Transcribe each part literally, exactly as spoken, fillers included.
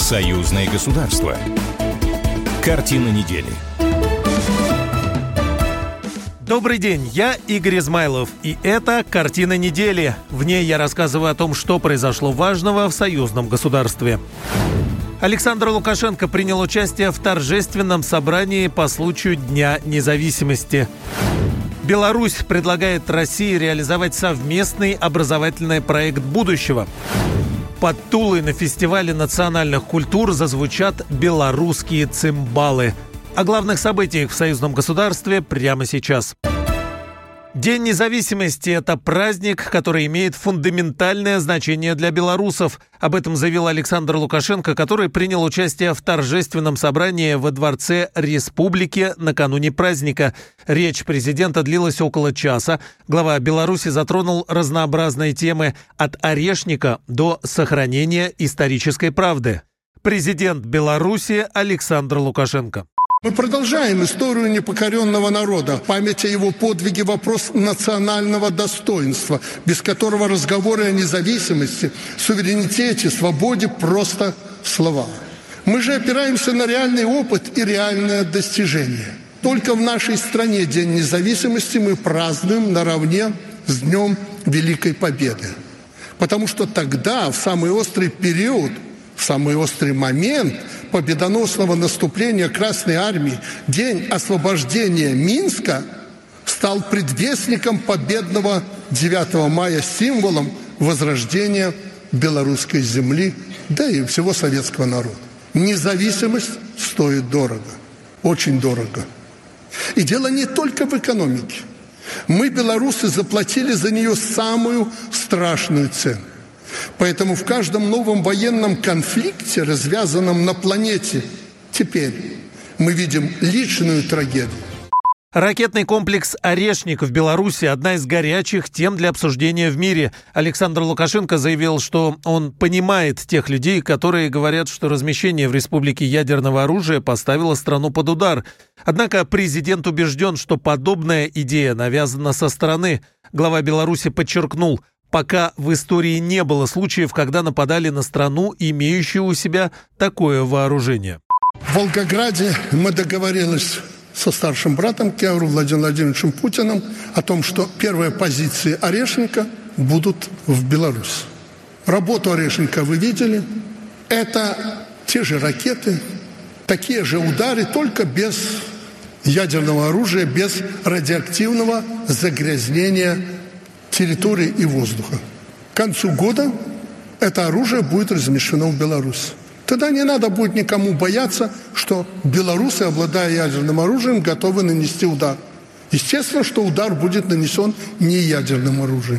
Союзное государство. Картина недели. Добрый день, я Игорь Измайлов, и это «Картина недели». В ней я рассказываю о том, что произошло важного в союзном государстве. Александр Лукашенко принял участие в торжественном собрании по случаю Дня независимости. Беларусь предлагает России реализовать совместный образовательный проект будущего. Под Тулой на фестивале национальных культур зазвучат белорусские цимбалы. О главных событиях в союзном государстве прямо сейчас. День независимости – это праздник, который имеет фундаментальное значение для белорусов. Об этом заявил Александр Лукашенко, который принял участие в торжественном собрании во Дворце Республики накануне праздника. Речь президента длилась около часа. Глава Беларуси затронул разнообразные темы от орешника до сохранения исторической правды. Президент Беларуси Александр Лукашенко. Мы продолжаем историю непокоренного народа. Память о его подвиге – вопрос национального достоинства, без которого разговоры о независимости, суверенитете, свободе – просто слова. Мы же опираемся на реальный опыт и реальное достижение. Только в нашей стране День независимости мы празднуем наравне с Днем Великой Победы. Потому что тогда, в самый острый период, в самый острый момент победоносного наступления Красной Армии, день освобождения Минска стал предвестником победного девятого мая, символом возрождения белорусской земли, да и всего советского народа. Независимость стоит дорого, очень дорого. И дело не только в экономике. Мы, белорусы, заплатили за нее самую страшную цену. Поэтому в каждом новом военном конфликте, развязанном на планете, теперь мы видим личную трагедию. Ракетный комплекс «Орешник» в Беларуси – одна из горячих тем для обсуждения в мире. Александр Лукашенко заявил, что он понимает тех людей, которые говорят, что размещение в республике ядерного оружия поставило страну под удар. Однако президент убежден, что подобная идея навязана со стороны. Глава Беларуси подчеркнул – пока в истории не было случаев, когда нападали на страну, имеющую у себя такое вооружение. В Волгограде мы договорились со старшим братом Киауру Владимиром Владимировичем Путиным о том, что первые позиции «Орешника» будут в Беларуси. Работу «Орешника» вы видели. Это те же ракеты, такие же удары, только без ядерного оружия, без радиоактивного загрязнения территории и воздуха. К концу года это оружие будет размещено в Беларуси. Тогда не надо будет никому бояться, что белорусы, обладая ядерным оружием, готовы нанести удар. Естественно, что удар будет нанесен не ядерным оружием.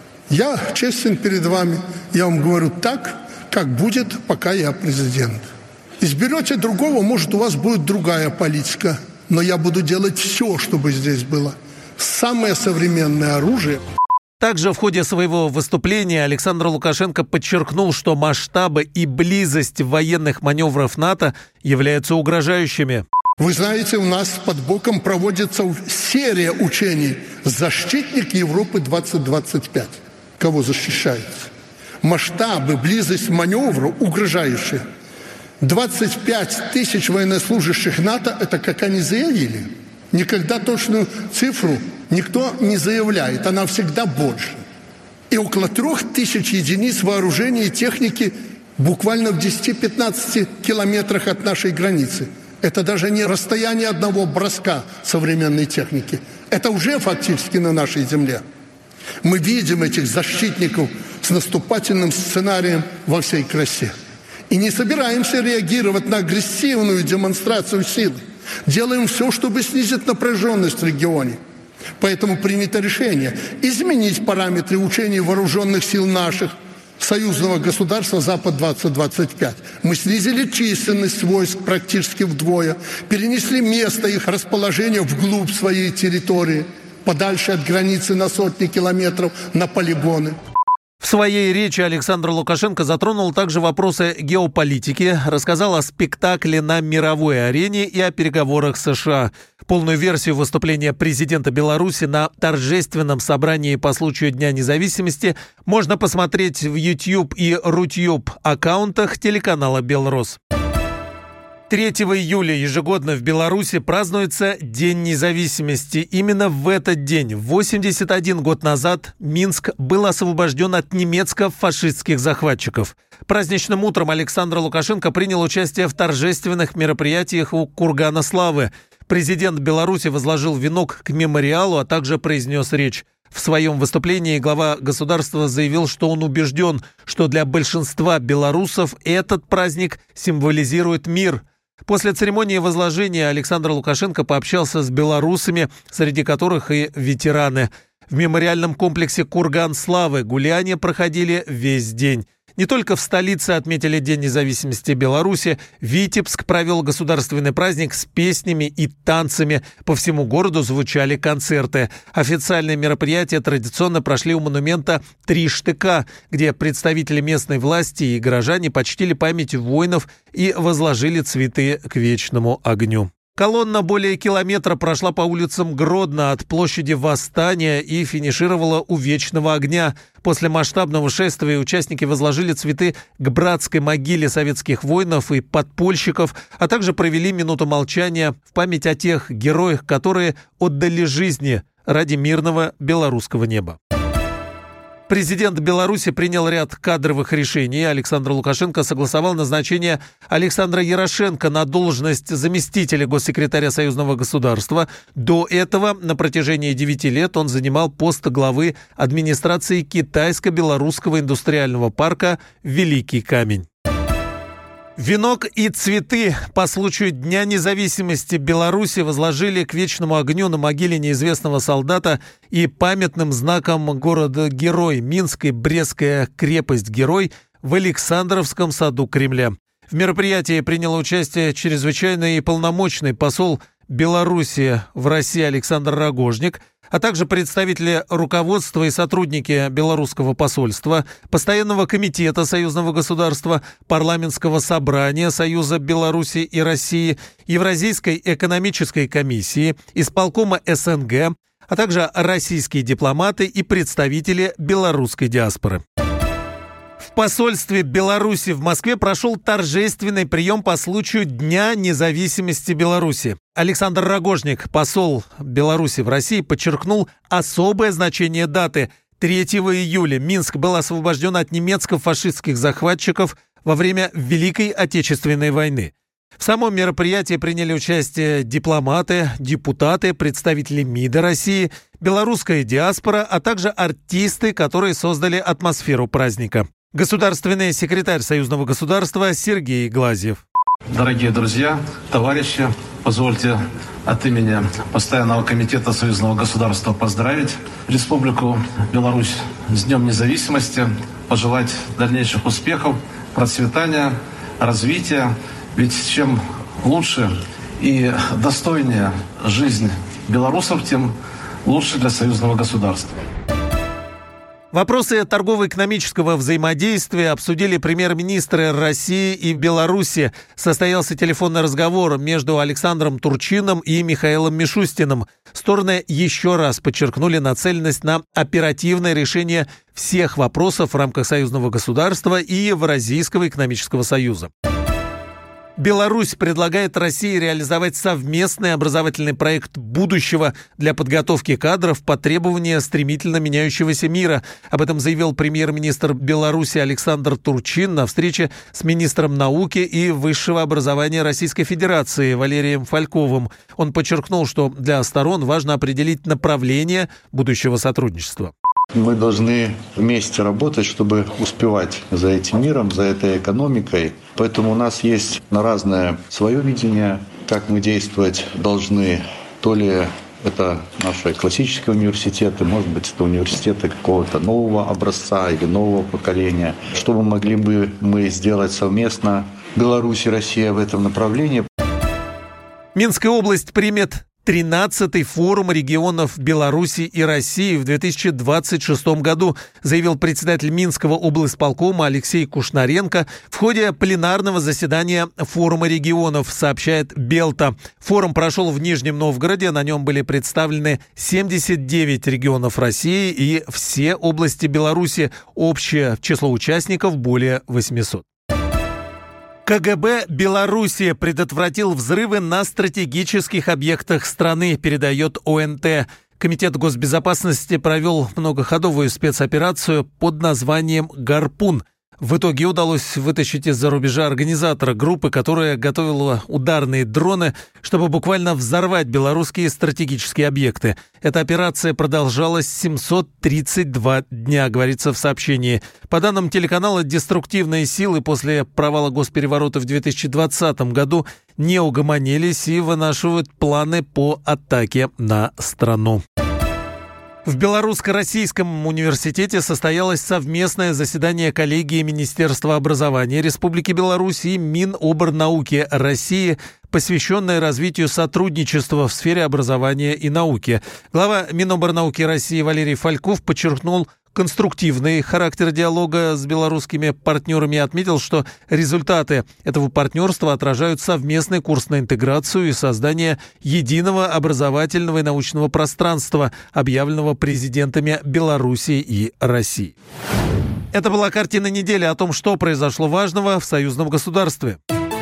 Я честен перед вами, я вам говорю так, как будет, пока я президент. Изберете другого, может, у вас будет другая политика, но я буду делать все, чтобы здесь было самое современное оружие. Также в ходе своего выступления Александр Лукашенко подчеркнул, что масштабы и близость военных маневров НАТО являются угрожающими. Вы знаете, у нас под боком проводится серия учений «Защитник Европы двадцать двадцать пять». Кого защищается? Масштабы, близость маневра угрожающие. двадцать пять тысяч военнослужащих НАТО – это как они заявили. Никогда точную цифру никто не заявляет, она всегда больше. И около трех тысяч единиц вооружения и техники буквально в десяти-пятнадцати километрах от нашей границы. Это даже не расстояние одного броска современной техники. Это уже фактически на нашей земле. Мы видим этих защитников с наступательным сценарием во всей красе. И не собираемся реагировать на агрессивную демонстрацию силы. Делаем все, чтобы снизить напряженность в регионе. Поэтому принято решение изменить параметры учений вооруженных сил наших, союзного государства «Запад двадцать двадцать пять». Мы снизили численность войск практически вдвое, перенесли место их расположения вглубь своей территории, подальше от границы на сотни километров, на полигоны. В своей речи Александр Лукашенко затронул также вопросы геополитики, рассказал о спектакле на мировой арене и о переговорах с США. Полную версию выступления президента Беларуси на торжественном собрании по случаю Дня независимости можно посмотреть в YouTube и Рутюб аккаунтах телеканала «Белрос». третьего июля ежегодно в Беларуси празднуется День независимости. Именно в этот день, восемьдесят один год назад, Минск был освобожден от немецко-фашистских захватчиков. Праздничным утром Александр Лукашенко принял участие в торжественных мероприятиях у Кургана Славы. Президент Беларуси возложил венок к мемориалу, а также произнес речь. В своем выступлении глава государства заявил, что он убежден, что для большинства белорусов этот праздник символизирует мир. После церемонии возложения Александр Лукашенко пообщался с белорусами, среди которых и ветераны. В мемориальном комплексе «Курган Славы» гуляния проходили весь день. Не только в столице отметили День независимости Беларуси, Витебск провел государственный праздник с песнями и танцами. По всему городу звучали концерты. Официальные мероприятия традиционно прошли у монумента «Три штыка», где представители местной власти и горожане почтили память воинов и возложили цветы к вечному огню. Колонна более километра прошла по улицам Гродно от площади Восстания и финишировала у Вечного огня. После масштабного шествия участники возложили цветы к братской могиле советских воинов и подпольщиков, а также провели минуту молчания в память о тех героях, которые отдали жизни ради мирного белорусского неба. Президент Беларуси принял ряд кадровых решений. Александр Лукашенко согласовал назначение Александра Ярошенко на должность заместителя госсекретаря Союзного государства. До этого на протяжении девяти лет он занимал пост главы администрации китайско-белорусского индустриального парка «Великий камень». Венок и цветы по случаю Дня независимости Беларуси возложили к вечному огню на могиле неизвестного солдата и памятным знаком города-герой Минск и Брестская крепость-герой в Александровском саду Кремля. В мероприятии принял участие чрезвычайный и полномочный посол Беларуси в России Александр Рогожник, а также представители руководства и сотрудники белорусского посольства, Постоянного комитета Союзного государства, Парламентского собрания Союза Беларуси и России, Евразийской экономической комиссии, исполкома СНГ, а также российские дипломаты и представители белорусской диаспоры. В посольстве Беларуси в Москве прошел торжественный прием по случаю Дня независимости Беларуси. Александр Рогожник, посол Беларуси в России, подчеркнул особое значение даты. третьего июля Минск был освобожден от немецко-фашистских захватчиков во время Великой Отечественной войны. В самом мероприятии приняли участие дипломаты, депутаты, представители МИДа России, белорусская диаспора, а также артисты, которые создали атмосферу праздника. Государственный секретарь Союзного государства Сергей Глазьев. Дорогие друзья, товарищи, позвольте от имени Постоянного комитета Союзного государства поздравить Республику Беларусь с Днем независимости, пожелать дальнейших успехов, процветания, развития. Ведь чем лучше и достойнее жизнь белорусов, тем лучше для союзного государства. Вопросы торгово-экономического взаимодействия обсудили премьер-министры России и Беларуси. Состоялся телефонный разговор между Александром Турчиным и Михаилом Мишустиным. Стороны еще раз подчеркнули нацеленность на оперативное решение всех вопросов в рамках союзного государства и Евразийского экономического союза. Беларусь предлагает России реализовать совместный образовательный проект будущего для подготовки кадров по требованиям стремительно меняющегося мира. Об этом заявил премьер-министр Беларуси Александр Турчин на встрече с министром науки и высшего образования Российской Федерации Валерием Фальковым. Он подчеркнул, что для сторон важно определить направление будущего сотрудничества. Мы должны вместе работать, чтобы успевать за этим миром, за этой экономикой. Поэтому у нас есть на разное свое видение, как мы действовать должны. То ли это наши классические университеты, может быть, это университеты какого-то нового образца или нового поколения. Что бы могли бы мы сделать совместно, Беларусь и Россия, в этом направлении? Минская область примет тринадцатый форум регионов Беларуси и России в две тысячи двадцать шестом году, заявил председатель Минского облисполкома Алексей Кушнаренко в ходе пленарного заседания форума регионов, сообщает Белта. Форум прошел в Нижнем Новгороде, на нем были представлены семьдесят девять регионов России и все области Беларуси. Общее число участников более восьмисот. КГБ Беларуси предотвратил взрывы на стратегических объектах страны, передает ОНТ. Комитет госбезопасности провел многоходовую спецоперацию под названием «Гарпун». В итоге удалось вытащить из-за рубежа организатора группы, которая готовила ударные дроны, чтобы буквально взорвать белорусские стратегические объекты. Эта операция продолжалась семьсот тридцать два дня, говорится в сообщении. По данным телеканала, деструктивные силы после провала госпереворота в две тысячи двадцатом году не угомонились и вынашивают планы по атаке на страну. В Белорусско-Российском университете состоялось совместное заседание коллегии Министерства образования Республики Беларусь и Миноборнауки России, посвященное развитию сотрудничества в сфере образования и науки. Глава Миноборнауки России Валерий Фальков подчеркнул конструктивный характер диалога с белорусскими партнерами и отметил, что результаты этого партнерства отражают совместный курс на интеграцию и создание единого образовательного и научного пространства, объявленного президентами Беларуси и России. Это была картина недели о том, что произошло важного в союзном государстве.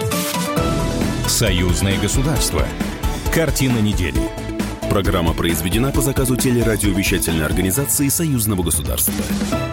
Союзное государство. Картина недели. Программа произведена по заказу телерадиовещательной организации Союзного государства.